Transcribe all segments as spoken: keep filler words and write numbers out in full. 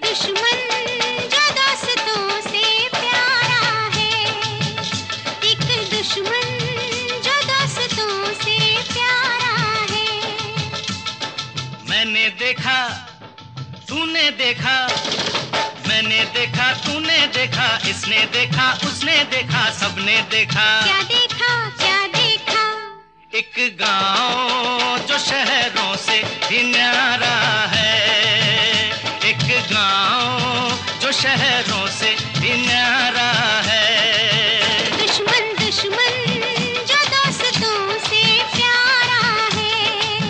दुश्मन जो दोस्तों से प्यारा है, एक दुश्मन जो दोस्तों से प्यारा है। मैंने देखा, तूने देखा, मैंने देखा, तूने देखा, इसने देखा, उसने देखा, सबने देखा। क्या देखा, क्या देखा? एक गांव जो शहरों से भी न्यारा है, एक गांव जो शहरों से भी न्यारा है। दुश्मन दुश्मन जो दोस्तों से प्यारा है।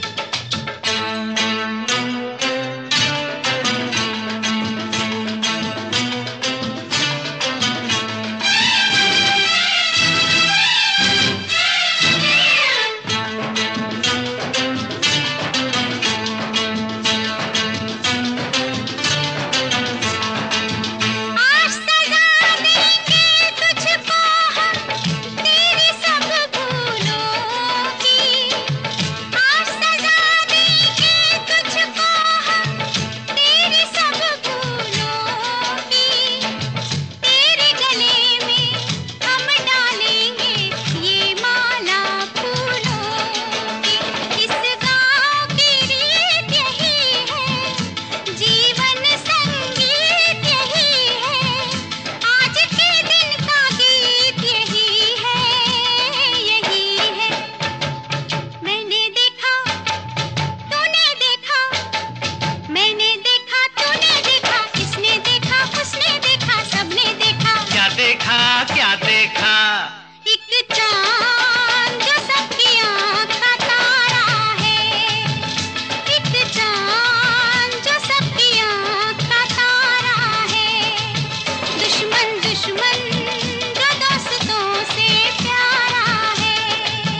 क्या देखा? एक चांद जो सबकी आँख का तारा है, एक चांद जो सबकी आँख का तारा है। दुश्मन दुश्मन जो दोस्तों से प्यारा है।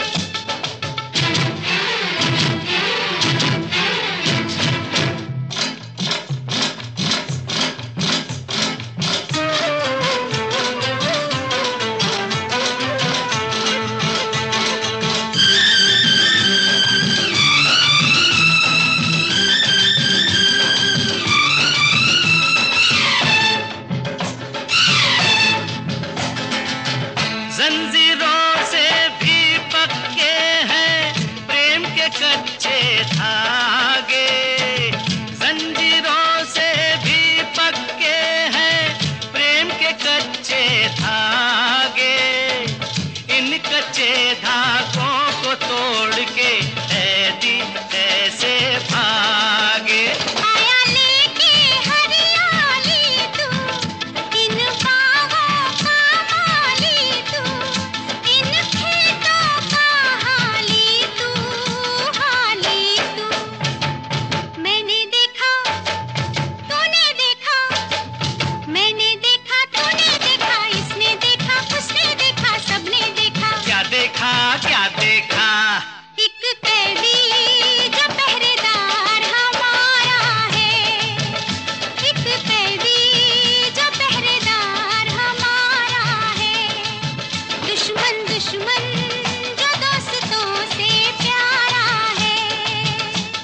जंजीरों से भी पक्के हैं प्रेम के कच्चे धागे, जंजीरों से भी पक्के हैं प्रेम के कच्चे धागे। इन कच्चे धागों को तोड़ के ऐदी ऐसे भागे। आया लेके हरियाली तू, इन बागों का माली तू, इन खेतों का हाली तू, हाली तू। मैंने देखा, तूने देखा, मैंने देखा, तूने देखा, इसने देखा, उसने देखा, सबने देखा। क्या देखा, क्या देखा? एक कैदी जो पहरेदार हमारा है, एक कैदी जो पहरेदार हमारा है। दुश्मन दुश्मन जो दोस्तों से प्यारा है।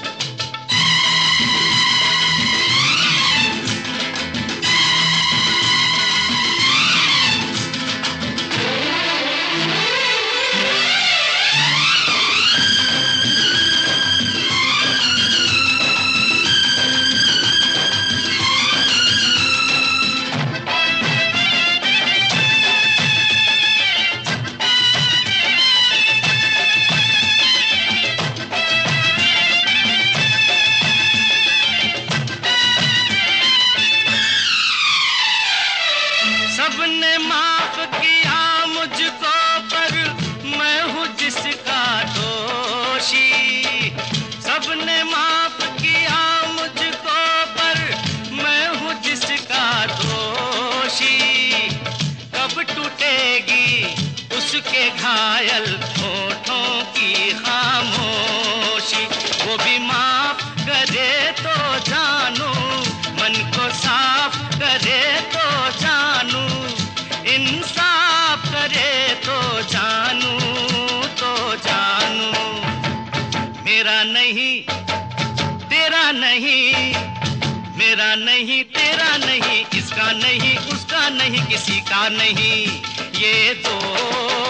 सबने माफ किया मुझको पर मैं हूँ जिसका दोषी। सबने माफ किया मुझको पर मैं हूँ जिसका दोषी। कब टूटेगी उसके घायल होठों की खामोशी। वो भी माफ करे तो जानू, मन को साफ करे तो जानू, इंसाफ करे तो जानू, तो जानू। मेरा नहीं, तेरा नहीं, मेरा मेरा नहीं तेरा नहीं, इसका नहीं उसका नहीं, किसी का नहीं, ये दोस्ती